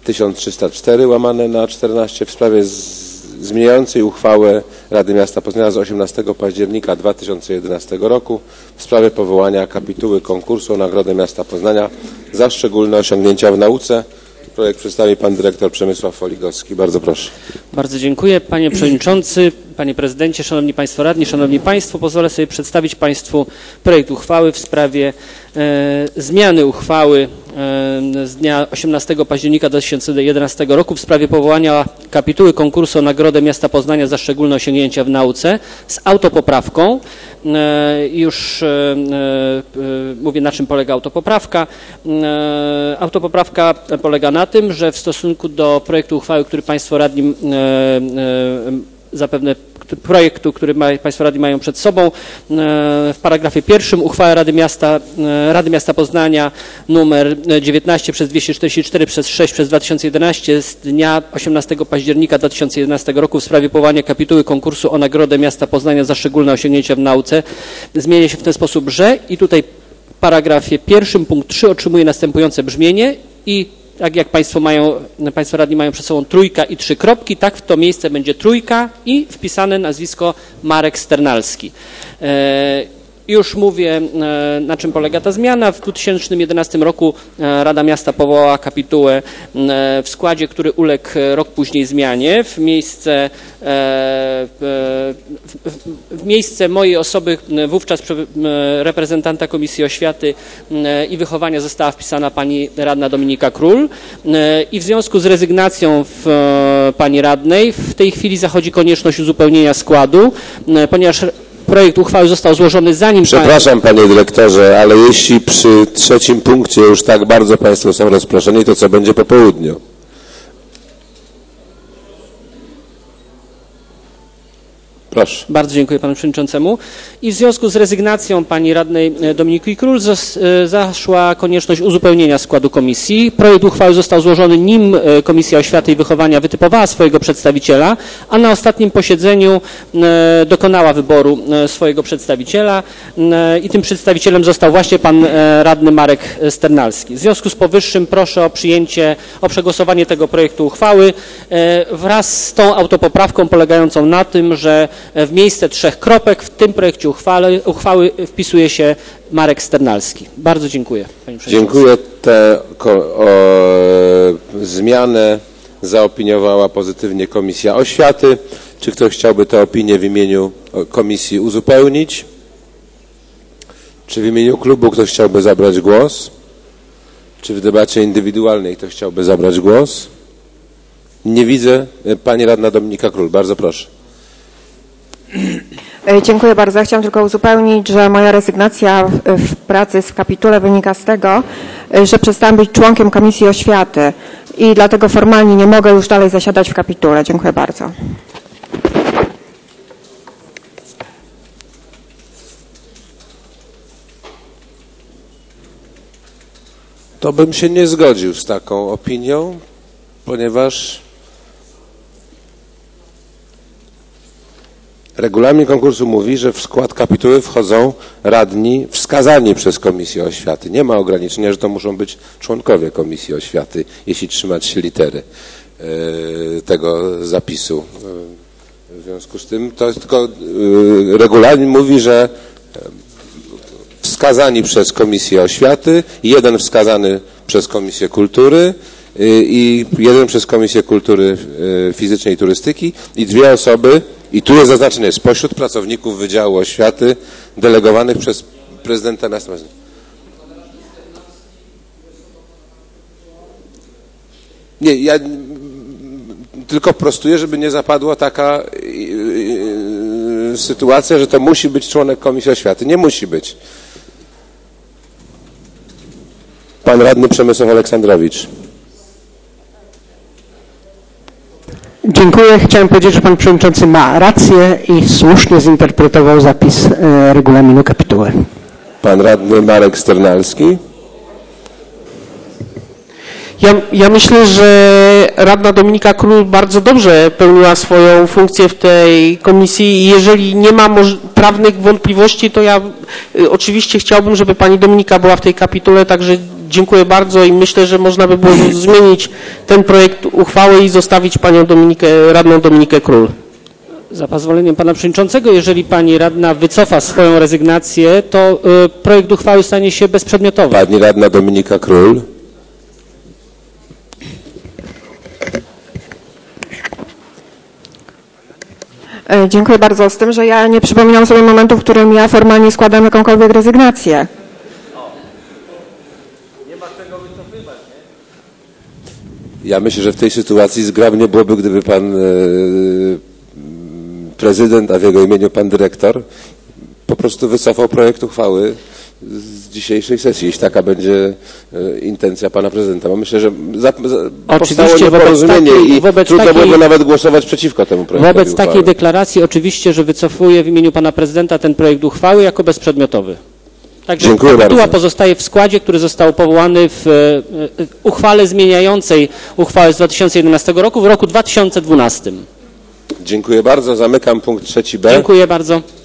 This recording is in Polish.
1304/14 w sprawie zmieniającej uchwałę Rady Miasta Poznania z 18 października 2011 roku w sprawie powołania kapituły konkursu o Nagrodę Miasta Poznania za szczególne osiągnięcia w nauce. Projekt przedstawi pan dyrektor Przemysław Foligowski. Bardzo proszę. Bardzo dziękuję. Panie Przewodniczący, Panie Prezydencie, Szanowni Państwo Radni, Szanowni Państwo, pozwolę sobie przedstawić Państwu projekt uchwały w sprawie zmiany uchwały z dnia 18 października 2011 roku w sprawie powołania kapituły konkursu o Nagrodę Miasta Poznania za szczególne osiągnięcia w nauce z autopoprawką. Już mówię, na czym polega autopoprawka. Autopoprawka polega na tym, że w stosunku do projektu uchwały, który Państwo Radni zapewne projektu, który Państwo Radni mają przed sobą, w paragrafie pierwszym uchwała Rady Miasta Poznania numer 19/244/6/2011 z dnia 18 października 2011 roku w sprawie powołania kapituły konkursu o Nagrodę Miasta Poznania za szczególne osiągnięcia w nauce zmienia się w ten sposób, że i tutaj w paragrafie pierwszym punkt 3 otrzymuje następujące brzmienie i tak jak Państwo Radni mają przed sobą trójka i 3 kropki, tak w to miejsce będzie trójka i wpisane nazwisko Marek Sternalski. Już mówię, na czym polega ta zmiana. W 2011 roku Rada Miasta powołała kapitułę w składzie, który uległ rok później zmianie. W miejsce mojej osoby, wówczas reprezentanta Komisji Oświaty i Wychowania, została wpisana pani radna Dominika Król i w związku z rezygnacją pani radnej w tej chwili zachodzi konieczność uzupełnienia składu, ponieważ projekt uchwały został złożony zanim... Przepraszam, panie dyrektorze, ale jeśli przy trzecim punkcie już tak bardzo państwo są rozproszeni, to co będzie po południu? Proszę. Bardzo dziękuję panu przewodniczącemu. I w związku z rezygnacją pani radnej Dominiki Król zaszła konieczność uzupełnienia składu komisji. Projekt uchwały został złożony, nim Komisja Oświaty i Wychowania wytypowała swojego przedstawiciela, a na ostatnim posiedzeniu dokonała wyboru swojego przedstawiciela i tym przedstawicielem został właśnie pan radny Marek Sternalski. W związku z powyższym proszę o przegłosowanie tego projektu uchwały wraz z tą autopoprawką polegającą na tym, że w miejsce 3 kropek w tym projekcie uchwały wpisuje się Marek Sternalski. Bardzo dziękuję, panie przewodniczący. Dziękuję. Tę zmianę zaopiniowała pozytywnie Komisja Oświaty. Czy ktoś chciałby tę opinię w imieniu komisji uzupełnić? Czy w imieniu klubu ktoś chciałby zabrać głos? Czy w debacie indywidualnej ktoś chciałby zabrać głos? Nie widzę. Pani radna Dominika Król, bardzo proszę. Dziękuję bardzo. Ja chciałam tylko uzupełnić, że moja rezygnacja w pracy w kapitule wynika z tego, że przestałam być członkiem Komisji Oświaty i dlatego formalnie nie mogę już dalej zasiadać w kapitule. Dziękuję bardzo. To bym się nie zgodził z taką opinią, ponieważ regulamin konkursu mówi, że w skład kapituły wchodzą radni wskazani przez Komisję Oświaty. Nie ma ograniczenia, że to muszą być członkowie Komisji Oświaty, jeśli trzymać się litery tego zapisu. W związku z tym to jest tylko regulamin mówi, że wskazani przez Komisję Oświaty, jeden wskazany przez Komisję Kultury i jeden przez Komisję Kultury Fizycznej i Turystyki i 2 osoby, i tu jest zaznaczenie, spośród pracowników Wydziału Oświaty delegowanych przez prezydenta miasta. Nie, ja tylko prostuję, żeby nie zapadła taka sytuacja, że to musi być członek Komisji Oświaty. Nie musi być. Pan radny Przemysław Aleksandrowicz. Dziękuję. Chciałem powiedzieć, że pan przewodniczący ma rację i słusznie zinterpretował zapis regulaminu kapituły. Pan radny Marek Sternalski. Ja myślę, że radna Dominika Król bardzo dobrze pełniła swoją funkcję w tej komisji i jeżeli nie ma prawnych wątpliwości, to ja oczywiście chciałbym, żeby pani Dominika była w tej kapitule, także dziękuję bardzo i myślę, że można by było zmienić ten projekt uchwały i zostawić panią radną Dominikę Król. Za pozwoleniem pana przewodniczącego, jeżeli pani radna wycofa swoją rezygnację, to projekt uchwały stanie się bezprzedmiotowy. Pani radna Dominika Król. Dziękuję bardzo. Z tym, że ja nie przypominam sobie momentu, w którym ja formalnie składam jakąkolwiek rezygnację. Ja myślę, że w tej sytuacji zgrabnie byłoby, gdyby pan prezydent, a w jego imieniu pan dyrektor, po prostu wycofał projekt uchwały z dzisiejszej sesji, jeśli taka będzie intencja pana prezydenta. Bo myślę, że powstało nieporozumienie i trudno byłoby nawet głosować przeciwko temu projektowi Wobec uchwały. takiej deklaracji oczywiście, że wycofuję w imieniu pana prezydenta ten projekt uchwały jako bezprzedmiotowy. Także Dziękuję kapituła bardzo. pozostaje w składzie, który został powołany w uchwale zmieniającej uchwałę z 2011 roku w roku 2012. Dziękuję bardzo. Zamykam punkt 3b. Dziękuję bardzo.